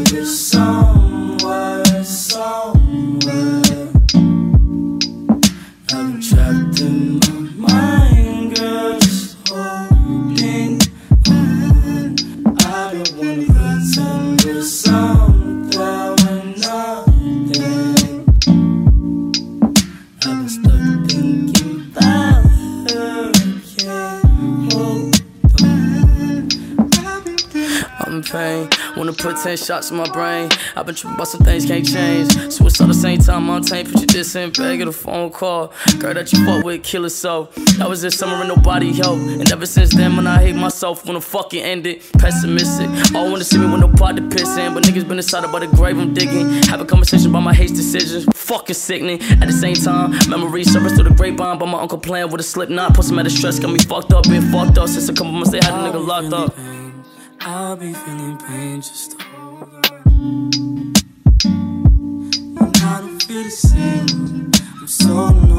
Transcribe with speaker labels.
Speaker 1: with somewhere, somewhere. I've been trapped in my mind, girl, just holding on. I don't wanna pretend we're something we're nothing. I've been stuck thinking about her, can't hold on. I'm in pain, wanna put 10 shots in my brain. I've been tripping about some things can't change. Suicide the same time I'm tame. Put your diss in bag, get a phone call. Girl that you fuck with, kill her so. That was this summer and nobody helped. And ever since then, when I hate myself, wanna fucking end it. Pessimistic, all wanna see me with no pot to piss in. But niggas been inside about the grave I'm digging. Have a conversation about my hate decisions. Fucking sickening. At the same time, memories surface through the grapevine. By my uncle playing with a slip knot. Plus some out of stress, got me fucked up, been fucked up. Since a couple months they had a nigga locked up. I'll be feeling pain, just hold on. And I don't feel the same. I'm so